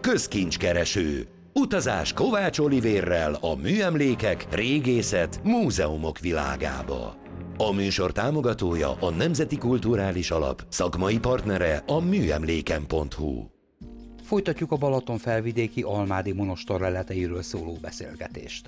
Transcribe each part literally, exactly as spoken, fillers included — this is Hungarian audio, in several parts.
Közkincskereső. Utazás Kovács Olivérrel a műemlékek, régészet, múzeumok világába. A műsor támogatója a Nemzeti Kulturális Alap, szakmai partnere a műemléken pont hu. Folytatjuk a Balaton felvidéki Almádi monostor leleteiről szóló beszélgetést.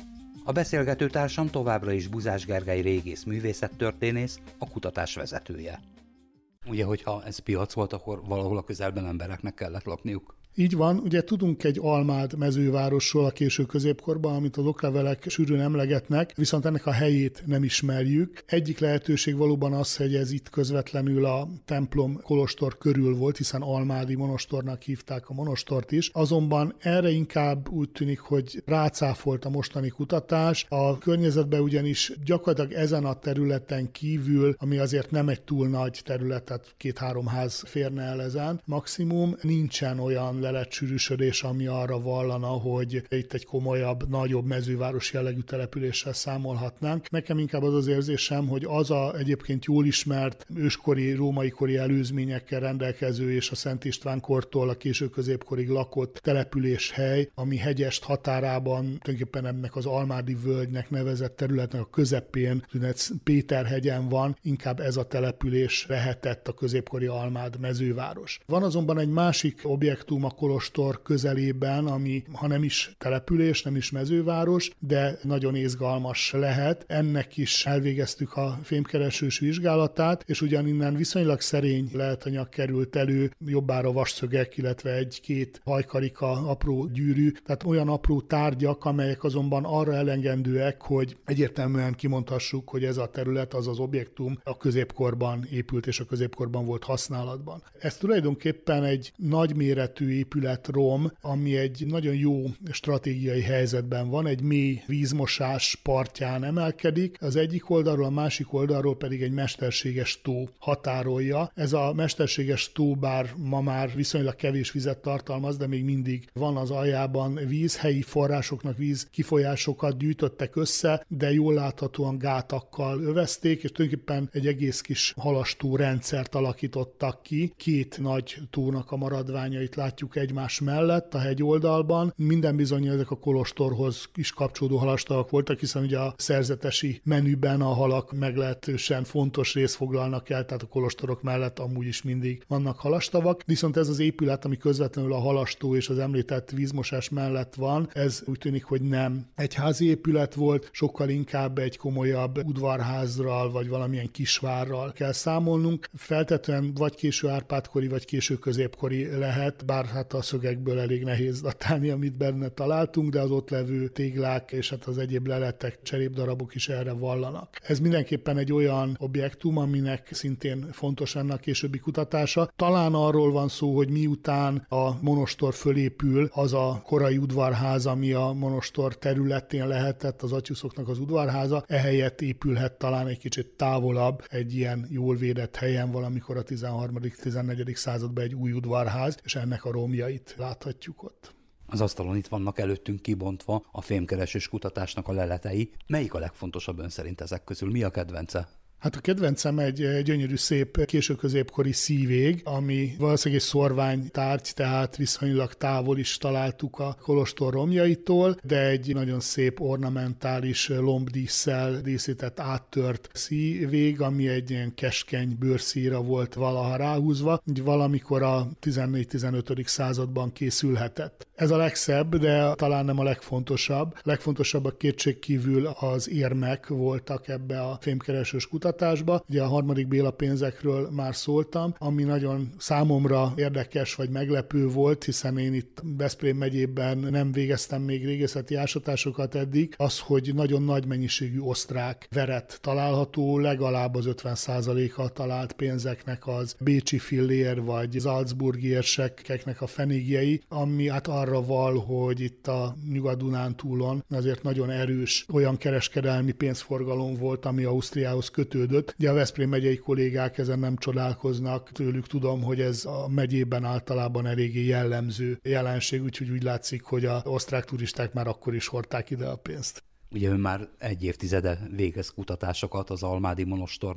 A beszélgető társam továbbra is Buzás Gergely régész művészettörténész, a kutatás vezetője. Ugye, hogyha ez piac volt, akkor valahol a közelben embereknek kellett lakniuk. Így van, ugye tudunk egy Almád mezővárosról a késő középkorban, amit az oklevelek sűrűn emlegetnek, viszont ennek a helyét nem ismerjük. Egyik lehetőség valóban az, hogy ez itt közvetlenül a templom kolostor körül volt, hiszen Almádi monostornak hívták a monostort is. Azonban erre inkább úgy tűnik, hogy rácáfolt a mostani kutatás. A környezetben ugyanis gyakorlatilag ezen a területen kívül, ami azért nem egy túl nagy terület, tehát két-három ház férne el ezen, maximum nincsen olyan leletsűrűsödés, ami arra vallana, hogy itt egy komolyabb, nagyobb mezőváros jellegű településsel számolhatnánk. Nekem inkább az az érzésem, hogy az a egyébként jól ismert őskori, római kori előzményekkel rendelkező és a Szent István kortól a késő középkorig lakott településhely, ami Hegyest határában, tulajdonképpen ennek az Almádi völgynek nevezett területnek a közepén, Péterhegyen van, inkább ez a település lehetett a középkori Almád mezőváros. Van azonban egy másik objektum a kolostor közelében, ami ha nem is település, nem is mezőváros, de nagyon izgalmas lehet. Ennek is elvégeztük a fémkeresős vizsgálatát, és ugyaninnen viszonylag szerény leletanyag került elő, jobbára vasszögek, illetve egy-két hajkarika, apró gyűrű, tehát olyan apró tárgyak, amelyek azonban arra elengedőek, hogy egyértelműen kimondhassuk, hogy ez a terület, az az objektum a középkorban épült és a középkorban volt használatban. Ez tulajdonképpen egy nagyméretű épületrom, ami egy nagyon jó stratégiai helyzetben van, egy mély vízmosás partján emelkedik, az egyik oldalról, a másik oldalról pedig egy mesterséges tó határolja. Ez a mesterséges tó, bár ma már viszonylag kevés vizet tartalmaz, de még mindig van az aljában víz, helyi forrásoknak víz kifolyásokat gyűjtöttek össze, de jól láthatóan gátakkal övezték, és tulajdonképpen egy egész kis halastó rendszert alakítottak ki. Két nagy tónak a maradványait látjuk egymás mellett a hegyoldalban. Minden bizony ezek a kolostorhoz is kapcsolódó halastavak voltak, hiszen ugye a szerzetesi menüben a halak meglehetősen fontos részt foglalnak el, tehát a kolostorok mellett amúgy is mindig vannak halastavak. Viszont ez az épület, ami közvetlenül a halastó és az említett vízmosás mellett van, ez úgy tűnik, hogy nem egy házi épület volt, sokkal inkább egy komolyabb udvarházral vagy valamilyen kisvárral kell számolnunk. Feltetően vagy késő Árpád-kori, vagy késő középkori lehet, bár hát a szögekből elég nehéz datálni, amit benne találtunk, de az ott levő téglák és hát az egyéb leletek, cserépdarabok is erre vallanak. Ez mindenképpen egy olyan objektum, aminek szintén fontos ennek a későbbi kutatása. Talán arról van szó, hogy miután a monostor fölépül, az a korai udvarház, ami a monostor területén lehetett, az atyuszoknak az udvarháza, ehelyett épülhet talán egy kicsit távolabb, egy ilyen jól védett helyen valamikor a tizenharmadik-tizennegyedik században egy új udvarház, és ennek a romjait láthatjuk ott. Az asztalon itt vannak előttünk kibontva a fémkeresős kutatásnak a leletei. Melyik a legfontosabb ön szerint ezek közül? Mi a kedvence? Hát a kedvencem egy gyönyörű, szép késő-középkori szívég, ami valószínűleg egy szorványtárgy, tehát viszonylag távol is találtuk a kolostor romjaitól, de egy nagyon szép ornamentális lombdísszel díszített áttört szívég, ami egy ilyen keskeny bőrszíra volt valaha ráhúzva, így valamikor a tizennégy-tizenötödik században készülhetett. Ez a legszebb, de talán nem a legfontosabb. Legfontosabbak kétségkívül az érmek voltak ebbe a fémkeresős kutatásba. Ugye a harmadik Béla pénzekről már szóltam, ami nagyon számomra érdekes vagy meglepő volt, hiszen én itt Veszprém megyében nem végeztem még régészeti ásatásokat eddig, az, hogy nagyon nagy mennyiségű osztrák veret található, legalább az ötven százaléka talált pénzeknek az bécsi fillér vagy salzburgi érsekeknek a fenégjei, ami hát arra val, hogy itt a Nyugat-Dunántúlon azért nagyon erős olyan kereskedelmi pénzforgalom volt, ami Ausztriához kötődött. Ugye a Veszprém megyei kollégák ezen nem csodálkoznak, tőlük tudom, hogy ez a megyében általában eléggé jellemző jelenség, úgyhogy úgy látszik, hogy az osztrák turisták már akkor is hordták ide a pénzt. Ugye ön már egy évtizede végez kutatásokat az Almádi monostornál.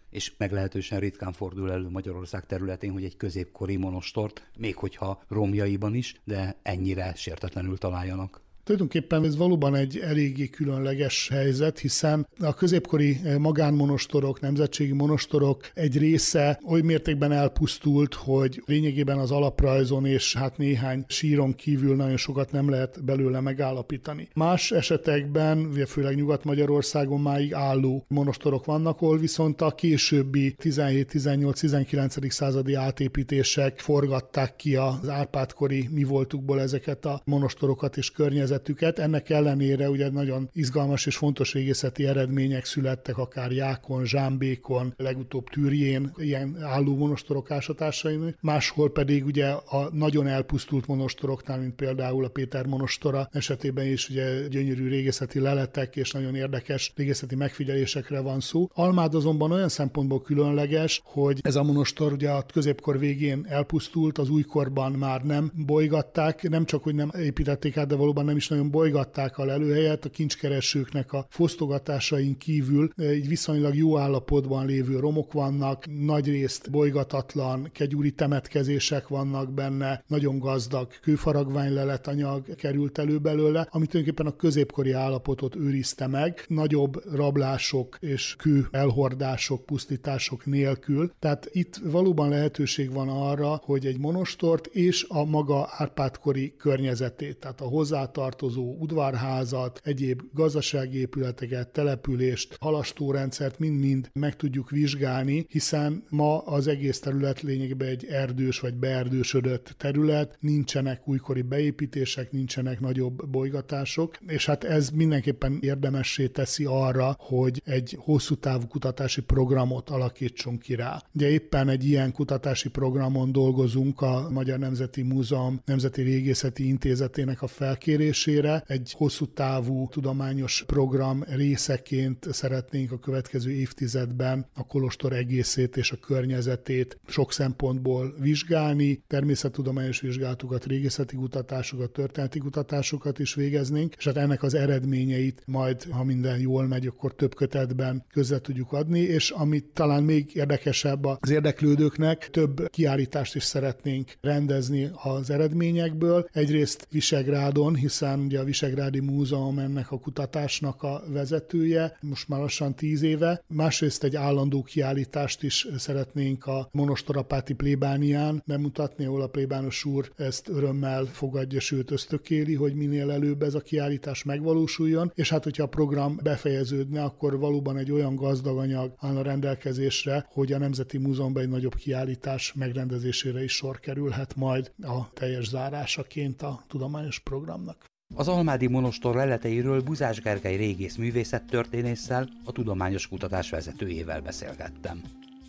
és meglehetősen ritkán fordul elő Magyarország területén, hogy egy középkori monostort, még hogyha romjaiban is, de ennyire sértetlenül találjanak. Tulajdonképpen ez valóban egy eléggé különleges helyzet, hiszen a középkori magánmonostorok, nemzetségi monostorok egy része oly mértékben elpusztult, hogy lényegében az alaprajzon és hát néhány síron kívül nagyon sokat nem lehet belőle megállapítani. Más esetekben, főleg Nyugat-Magyarországon máig álló monostorok vannak, ahol viszont a későbbi tizenhét, tizennyolc, tizenkilencedik századi átépítések forgatták ki az Árpád-kori mi voltukból ezeket a monostorokat és környezetüket. Ennek ellenére ugye nagyon izgalmas és fontos régészeti eredmények születtek, akár Jákon, Zsámbékon, legutóbb Türjén, ilyen álló monostorok ásatásain, máshol pedig ugye a nagyon elpusztult monostoroknál, mint például a Péter monostora esetében is ugye gyönyörű régészeti leletek és nagyon érdekes régészeti megfigyelésekre van szó. Almád azonban olyan szempontból különleges, hogy ez a monostor ugye a középkor végén elpusztult, az újkorban már nem bolygatták, nem csak hogy nem építették át, de valóban nem is nagyon bolygatták a lelőhelyet, a kincskeresőknek a fosztogatásain kívül egy viszonylag jó állapotban lévő romok vannak, nagyrészt bolygatatlan, kegyúri temetkezések vannak benne, nagyon gazdag kőfaragványleletanyag került elő belőle, ami tulajdonképpen a középkori állapotot őrizte meg, nagyobb rablások és kő elhordások, pusztítások nélkül. Tehát itt valóban lehetőség van arra, hogy egy monostort és a maga Árpád-kori környezetét, tehát a hozzátartozó udvarházat, egyéb gazdasági épületeket, települést, halastórendszert mind-mind meg tudjuk vizsgálni, hiszen ma az egész terület lényegében egy erdős vagy beerdősödött terület, nincsenek újkori beépítések, nincsenek nagyobb bolygatások, és hát ez mindenképpen érdemessé teszi arra, hogy egy hosszú távú kutatási programot alakítsunk ki rá. Ugye éppen egy ilyen kutatási programon dolgozunk a Magyar Nemzeti Múzeum Nemzeti Régészeti Intézetének a felkérésére. Egy hosszú távú tudományos program részeként szeretnénk a következő évtizedben a kolostor egészét és a környezetét sok szempontból vizsgálni, természettudományos vizsgálatokat, régészeti kutatásokat, történeti kutatásokat is végeznénk, és hát ennek az eredményeit majd, ha minden jól megy, akkor több kötetben közre tudjuk adni, és amit talán még érdekesebb az érdeklődőknek, több kiállítást is szeretnénk rendezni az eredményekből. Egyrészt Visegrádon, hiszen ugye a Visegrádi Múzeum ennek a kutatásnak a vezetője, most már lassan tíz éve. Másrészt egy állandó kiállítást is szeretnénk a monostorapáti plébánián bemutatni, ahol a plébános úr ezt örömmel fogadja, sőt ösztökéli, hogy minél előbb ez a kiállítás megvalósuljon, és hát hogyha a program befejeződne, akkor valóban egy olyan gazdag anyag áll a rendelkezésre, hogy a Nemzeti Múzeumban egy nagyobb kiállítás megrendezésére is sor kerülhet majd a teljes zárásaként a tudományos programnak. Az almádi monostor leleteiről Buzás Gergely régész művészettörténésszel, a tudományos kutatás vezetőjével beszélgettem.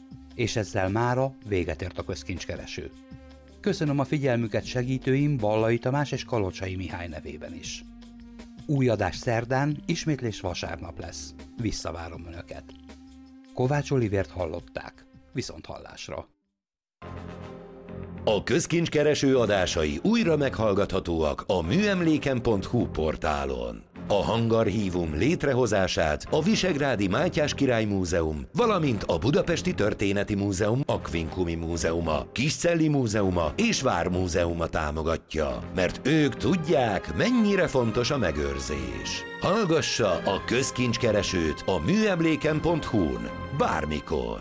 És ezzel mára véget ért a közkincskereső. Köszönöm a figyelmüket segítőim Vallai Tamás és Kalocsai Mihály nevében is. Új adás szerdán, ismétlés vasárnap lesz. Visszavárom Önöket. Kovács Olivért hallották. Viszonthallásra. A közkincskereső adásai újra meghallgathatóak a műemléken pont hu portálon. A hangarchívum létrehozását a Visegrádi Mátyás Király Múzeum, valamint a Budapesti Történeti Múzeum Aquincumi Múzeuma, Kiscelli Múzeuma és Vármúzeuma támogatja, mert ők tudják, mennyire fontos a megőrzés. Hallgassa a közkincskeresőt a műemléken pont hu-n bármikor.